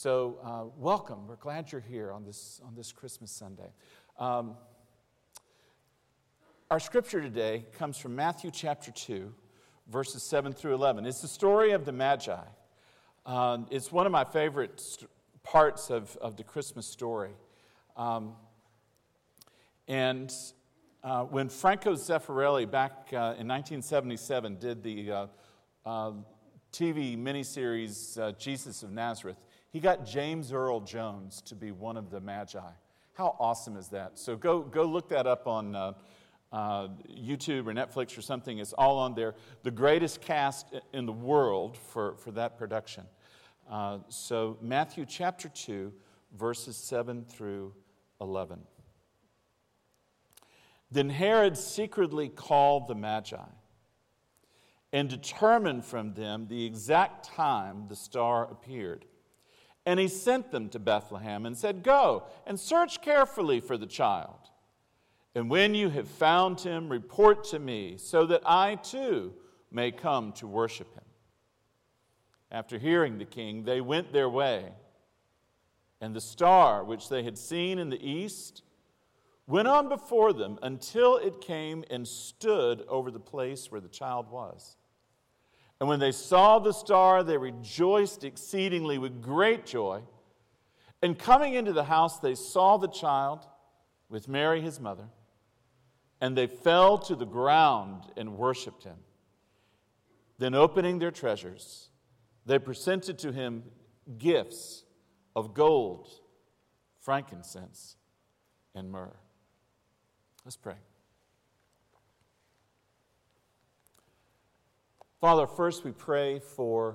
Welcome. We're glad you're here on this Christmas Sunday. Our scripture today comes from Matthew chapter 2, verses 7 through 11. It's the story of the Magi. It's one of my favorite parts of the Christmas story. When Franco Zeffirelli back in 1977 did the TV miniseries Jesus of Nazareth, he got James Earl Jones to be one of the Magi. How awesome is that? So go look that up on YouTube or Netflix or something. It's all on there. The greatest cast in the world for that production. So Matthew chapter 2, verses 7 through 11. Then Herod secretly called the Magi and determined from them the exact time the star appeared. And he sent them to Bethlehem and said, "Go and search carefully for the child. And when you have found him, report to me, so that I too may come to worship him." After hearing the king, they went their way. And the star, which they had seen in the east, went on before them until it came and stood over the place where the child was. And when they saw the star, they rejoiced exceedingly with great joy. And coming into the house, they saw the child with Mary his mother, and they fell to the ground and worshipped him. Then opening their treasures, they presented to him gifts of gold, frankincense, and myrrh. Let's pray. Father, first we pray for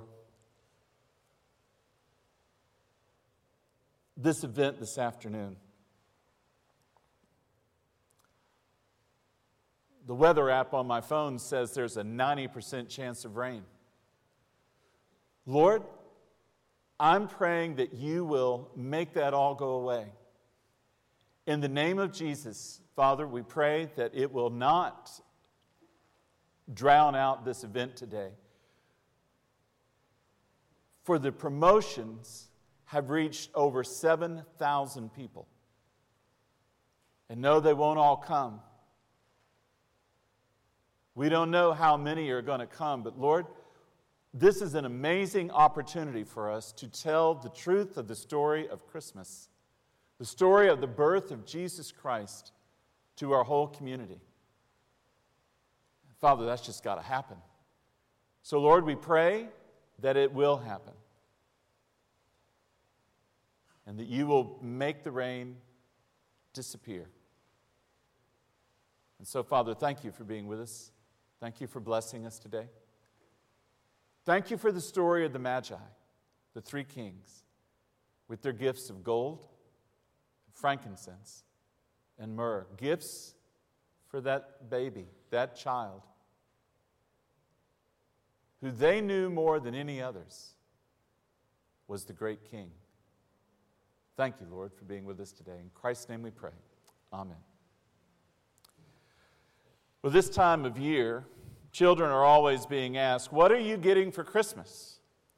this event this afternoon. The weather app on my phone says there's a 90% chance of rain. Lord, I'm praying that you will make that all go away. In the name of Jesus, Father, we pray that it will not drown out this event today. For the promotions have reached over 7,000 people. And no, they won't all come. We don't know how many are going to come, but Lord, this is an amazing opportunity for us to tell the truth of the story of Christmas, the story of the birth of Jesus Christ to our whole community. Father, that's just got to happen. So, Lord, we pray that it will happen. And that you will make the rain disappear. And so, Father, thank you for being with us. Thank you for blessing us today. Thank you for the story of the Magi, the three kings, with their gifts of gold, frankincense, and myrrh. Gifts for that baby, that child, who they knew more than any others was the great King. Thank you, Lord, for being with us today. In Christ's name we pray. Amen. Well, this time of year, children are always being asked, what are you getting for Christmas?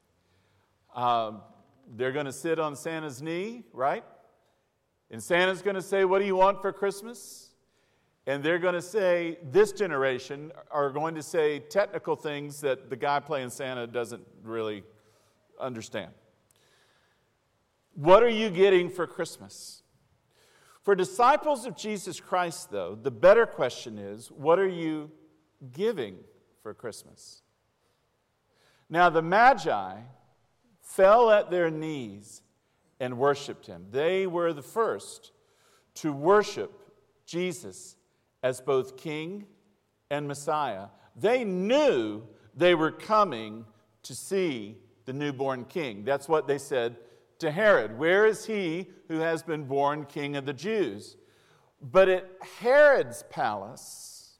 They're going to sit on Santa's knee, right? And Santa's going to say, what do you want for Christmas? And they're going to say, this generation are going to say technical things that the guy playing Santa doesn't really understand. What are you getting for Christmas? For disciples of Jesus Christ, though, the better question is, what are you giving for Christmas? Now, the Magi fell at their knees and worshiped him. They were the first to worship Jesus as both King and Messiah. They knew they were coming to see the newborn King. That's what they said to Herod. Where is he who has been born King of the Jews? But at Herod's palace,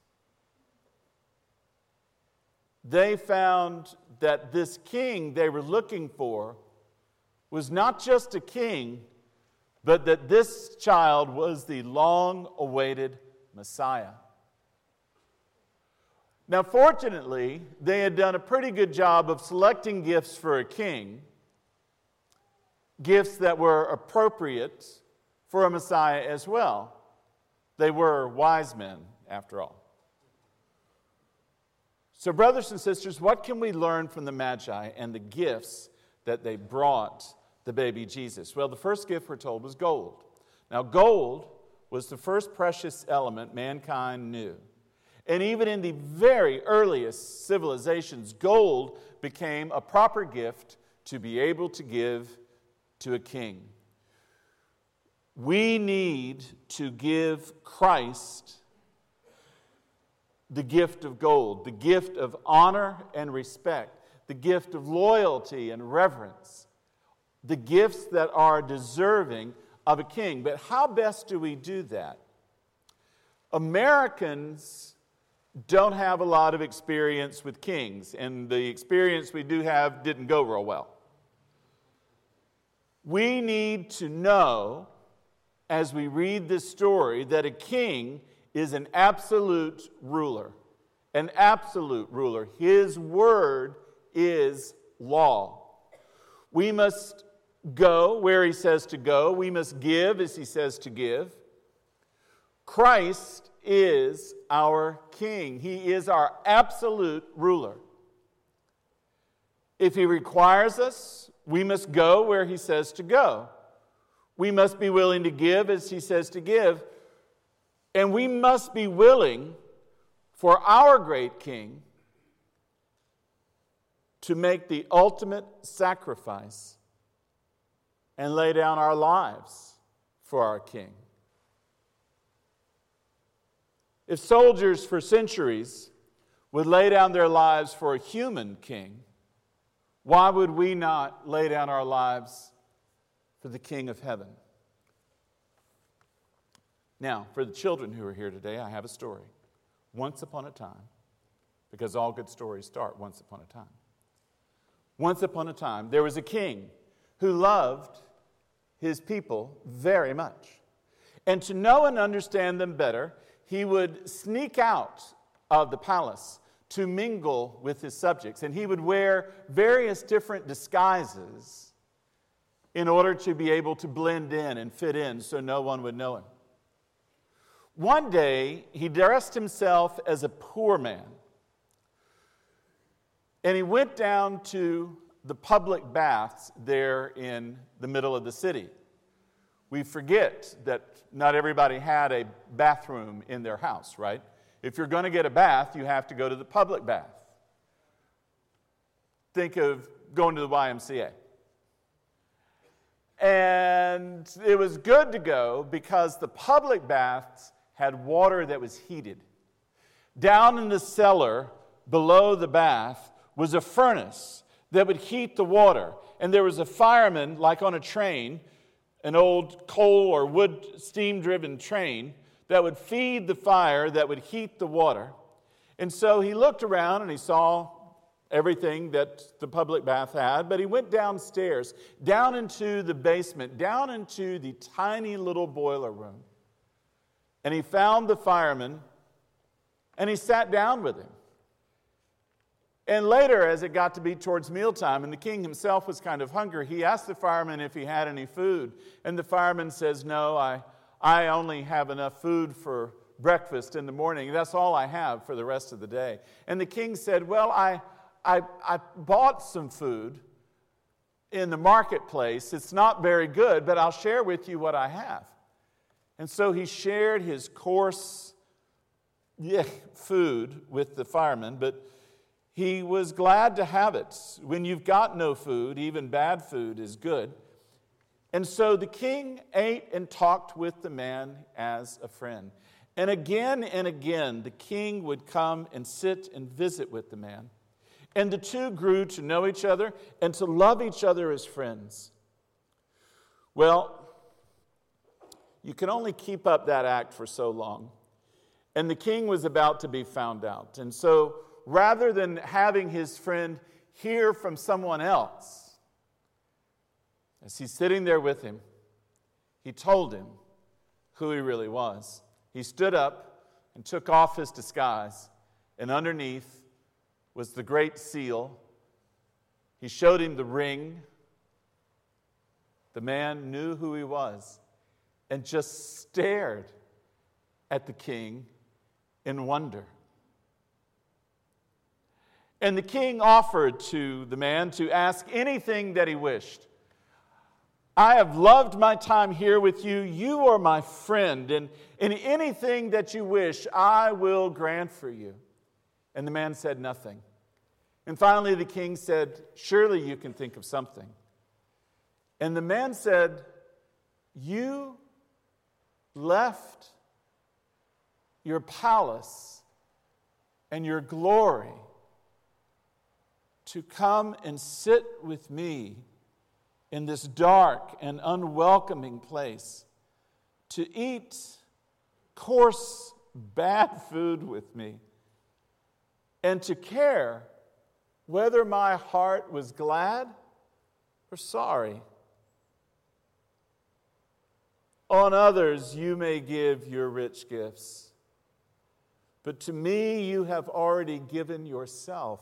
they found that this king they were looking for was not just a king, but that this child was the long-awaited Messiah. Now, fortunately, they had done a pretty good job of selecting gifts for a king, gifts that were appropriate for a Messiah as well. They were wise men, after all. So, brothers and sisters, what can we learn from the Magi and the gifts that they brought the baby Jesus? Well, the first gift, we're told, was gold. Now, gold was the first precious element mankind knew. And even in the very earliest civilizations, gold became a proper gift to be able to give to a king. We need to give Christ the gift of gold, the gift of honor and respect, the gift of loyalty and reverence, the gifts that are deserving of a king. But how best do we do that? Americans don't have a lot of experience with kings, and the experience we do have didn't go real well. We need to know, as we read this story, that a king is an absolute ruler. An absolute ruler. His word is law. We must go where he says to go. We must give as he says to give. Christ is our king. He is our absolute ruler. If he requires us, we must go where he says to go. We must be willing to give as he says to give. And we must be willing for our great king to make the ultimate sacrifice and lay down our lives for our king. If soldiers for centuries would lay down their lives for a human king, why would we not lay down our lives for the King of heaven? Now, for the children who are here today, I have a story. Once upon a time, because all good stories start once upon a time. Once upon a time, there was a king who loved his people very much. And to know and understand them better, he would sneak out of the palace to mingle with his subjects. And he would wear various different disguises in order to be able to blend in and fit in so no one would know him. One day, he dressed himself as a poor man. And he went down to the public baths there in the middle of the city. We forget that not everybody had a bathroom in their house, right? If you're going to get a bath, you have to go to the public bath. Think of going to the YMCA. And it was good to go because the public baths had water that was heated. Down in the cellar below the bath was a furnace that would heat the water. And there was a fireman, like on a train, an old coal or wood steam-driven train, that would feed the fire, that would heat the water. And so he looked around and he saw everything that the public bath had, but he went downstairs, down into the basement, down into the tiny little boiler room. And he found the fireman, and he sat down with him. And later, as it got to be towards mealtime, and the king himself was kind of hungry, he asked the fireman if he had any food. And the fireman says, "No, I only have enough food for breakfast in the morning. That's all I have for the rest of the day." And the king said, "Well, I bought some food in the marketplace. It's not very good, but I'll share with you what I have." And so he shared his coarse food with the fireman, but he was glad to have it. When you've got no food, even bad food is good. And so the king ate and talked with the man as a friend. And again, the king would come and sit and visit with the man. And the two grew to know each other and to love each other as friends. Well, you can only keep up that act for so long. And the king was about to be found out. And so rather than having his friend hear from someone else, as he's sitting there with him, he told him who he really was. He stood up and took off his disguise, and underneath was the great seal. He showed him the ring, The man knew who he was and just stared at the king in wonder. And the king offered to the man to ask anything that he wished. I have loved my time here with you. You are my friend, and anything that you wish, I will grant for you. And the man said nothing. And finally the king said, surely you can think of something. And the man said, you left your palace and your glory to come and sit with me in this dark and unwelcoming place, to eat coarse, bad food with me, and to care whether my heart was glad or sorry. On others you may give your rich gifts, but to me you have already given yourself.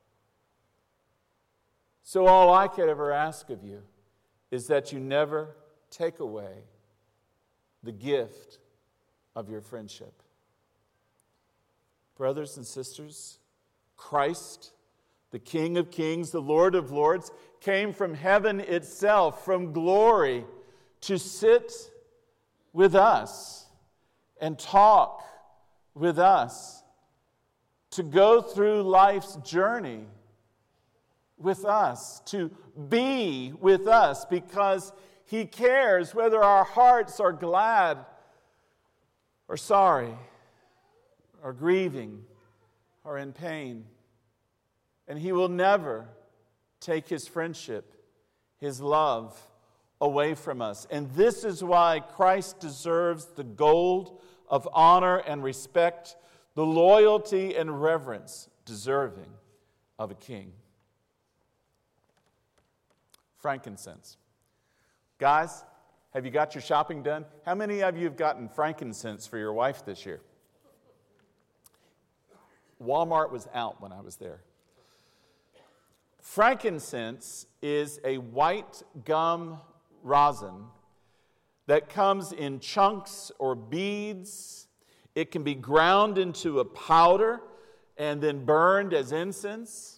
So all I could ever ask of you is that you never take away the gift of your friendship. Brothers and sisters, Christ, the King of Kings, the Lord of Lords, came from heaven itself, from glory, to sit with us and talk with us, to go through life's journey with us, to be with us, because he cares whether our hearts are glad or sorry, or grieving, or in pain. And he will never take his friendship, his love, away from us. And this is why Christ deserves the gold of honor and respect, the loyalty and reverence deserving of a king. Frankincense. Guys, have you got your shopping done? How many of you have gotten frankincense for your wife this year? Walmart was out when I was there. Frankincense is a white gum rosin that comes in chunks or beads. It can be ground into a powder and then burned as incense.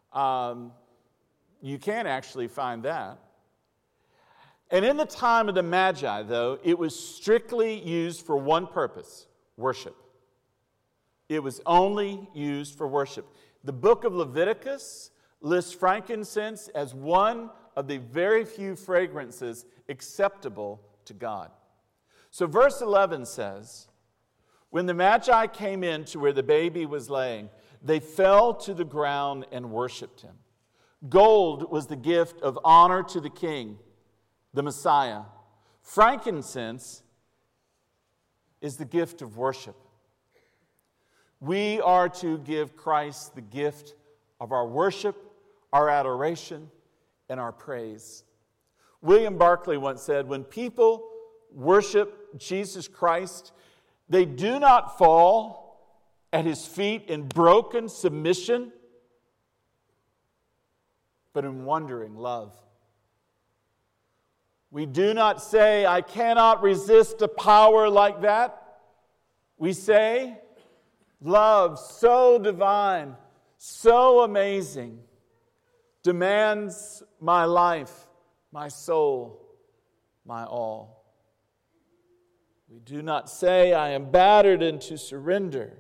You can actually find that. And in the time of the Magi, though, it was strictly used for one purpose: worship. It was only used for worship. The book of Leviticus lists frankincense as one of the very few fragrances acceptable to God. So verse 11 says, when the Magi came in to where the baby was laying, they fell to the ground and worshiped him. Gold was the gift of honor to the king, the Messiah. Frankincense is the gift of worship. We are to give Christ the gift of our worship, our adoration, and our praise. William Barclay once said, when people worship Jesus Christ, they do not fall at his feet in broken submission, but in wondering love. We do not say, I cannot resist a power like that. We say, love so divine, so amazing, demands my life, my soul, my all. We do not say, I am battered into surrender.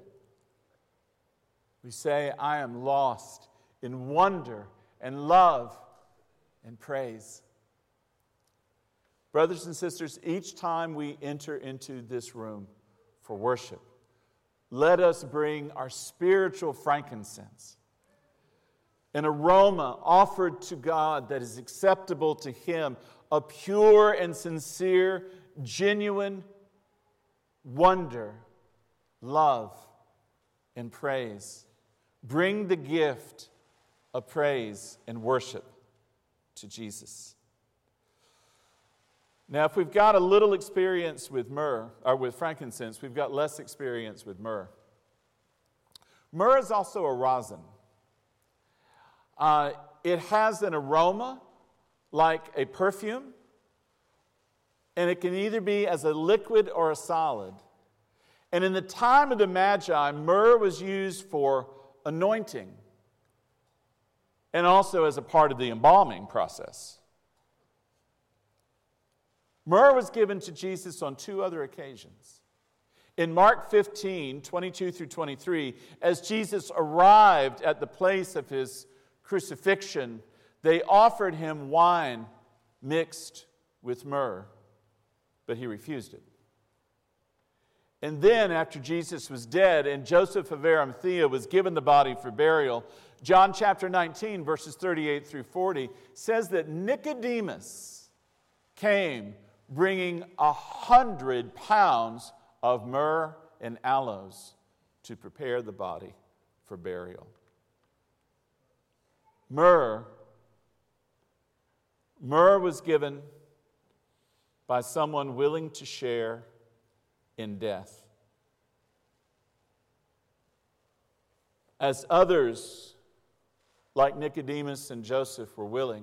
We say, I am lost in wonder and love and praise. Brothers and sisters, each time we enter into this room for worship, let us bring our spiritual frankincense, an aroma offered to God that is acceptable to him, a pure and sincere, genuine wonder, love, and praise. Bring the gift of praise and worship to Jesus. Now, if we've got a little experience with myrrh, or with frankincense, we've got less experience with myrrh. Myrrh is also a rosin. It has an aroma like a perfume, and it can either be as a liquid or a solid. And in the time of the Magi, myrrh was used for anointing and also as a part of the embalming process. Myrrh was given to Jesus on two other occasions. In Mark 15, 22 through 23, as Jesus arrived at the place of his crucifixion, they offered him wine mixed with myrrh, but he refused it. And then, after Jesus was dead and Joseph of Arimathea was given the body for burial, John chapter 19, verses 38 through 40, says that Nicodemus came bringing 100 pounds of myrrh and aloes to prepare the body for burial. Myrrh was given by someone willing to share in death. As others, like Nicodemus and Joseph, were willing,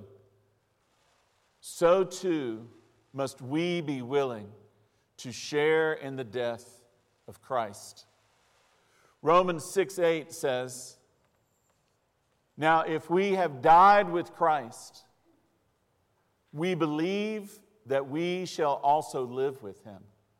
so too must we be willing to share in the death of Christ. Romans 6:8 says, "Now if we have died with Christ, we believe that we shall also live with him."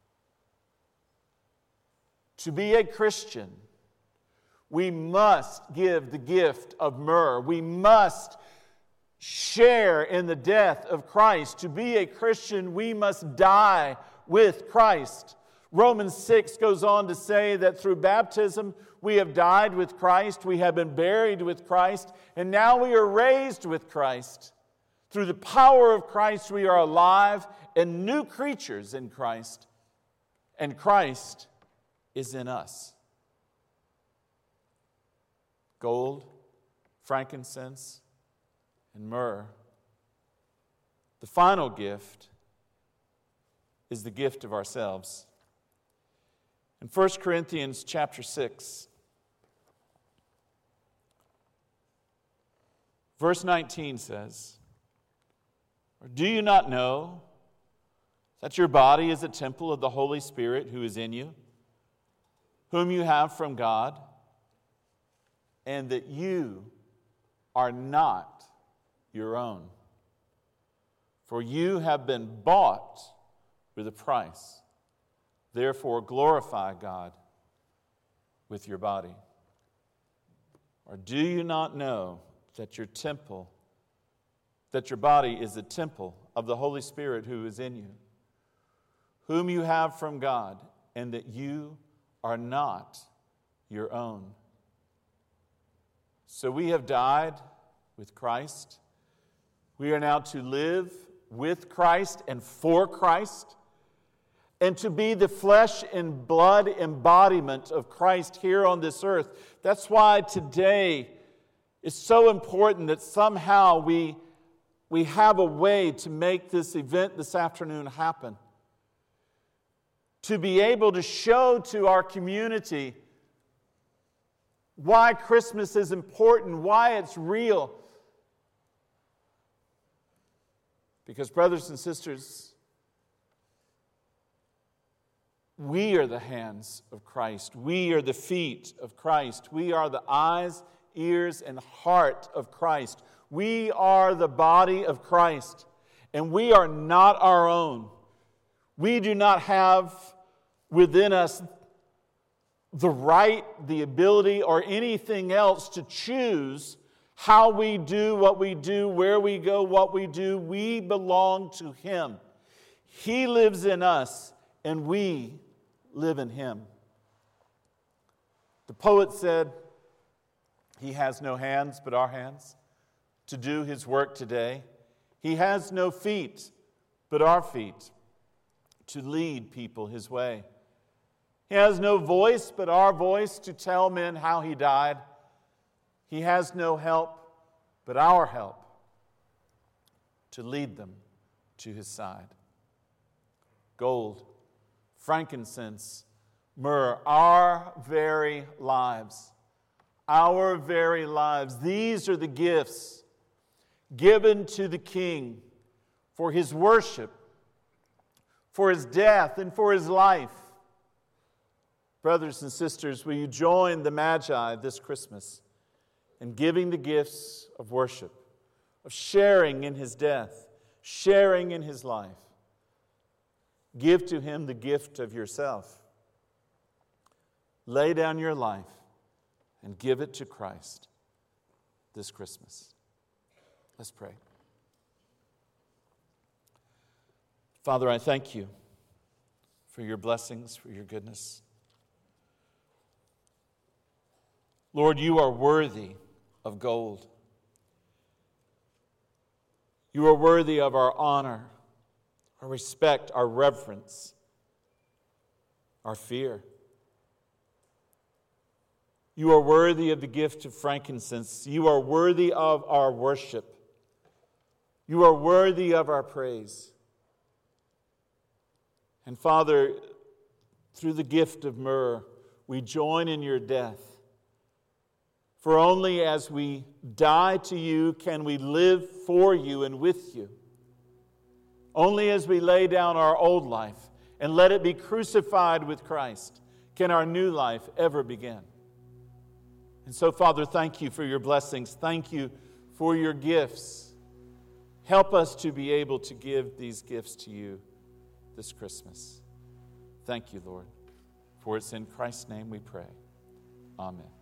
To be a Christian, we must give the gift of myrrh. We must share in the death of Christ. To be a Christian, we must die with Christ. Romans 6 goes on to say that through baptism, we have died with Christ, we have been buried with Christ, and now we are raised with Christ. Through the power of Christ, we are alive and new creatures in Christ, and Christ is in us. Gold, frankincense, and myrrh. The final gift is the gift of ourselves. In 1 Corinthians chapter 6, verse 19 says, "Or do you not know that your body is a temple of the Holy Spirit who is in you, whom you have from God, and that you are not your own? For you have been bought with a price. Therefore glorify God with your body. Or do you not know that your body is a temple of the Holy Spirit who is in you, whom you have from God, and that you are not your own?" So we have died with Christ. We are now to live with Christ and for Christ, and to be the flesh and blood embodiment of Christ here on this earth. That's why today is so important that somehow we have a way to make this event this afternoon happen. To be able to show to our community why Christmas is important, why it's real. Because, brothers and sisters, we are the hands of Christ. We are the feet of Christ. We are the eyes, ears, and heart of Christ. We are the body of Christ, and we are not our own. We do not have within us the right, the ability, or anything else to choose how we do what we do, where we go, what we do. We belong to Him. He lives in us, and we live in Him. The poet said, "He has no hands but our hands to do His work today. He has no feet but our feet to lead people His way. He has no voice but our voice to tell men how He died. He has no help but our help to lead them to His side." Gold, frankincense, myrrh, our very lives. Our very lives. These are the gifts given to the King for His worship, for his death, and for his life. Brothers and sisters, will you join the Magi this Christmas in giving the gifts of worship, of sharing in his death, sharing in his life? Give to him the gift of yourself. Lay down your life and give it to Christ this Christmas. Let's pray. Father, I thank you for your blessings, for your goodness. Lord, you are worthy of gold. You are worthy of our honor, our respect, our reverence, our fear. You are worthy of the gift of frankincense. You are worthy of our worship. You are worthy of our praise. And Father, through the gift of myrrh, we join in your death. For only as we die to you can we live for you and with you. Only as we lay down our old life and let it be crucified with Christ can our new life ever begin. And so, Father, thank you for your blessings. Thank you for your gifts. Help us to be able to give these gifts to you this Christmas. Thank you, Lord. For it's in Christ's name we pray. Amen.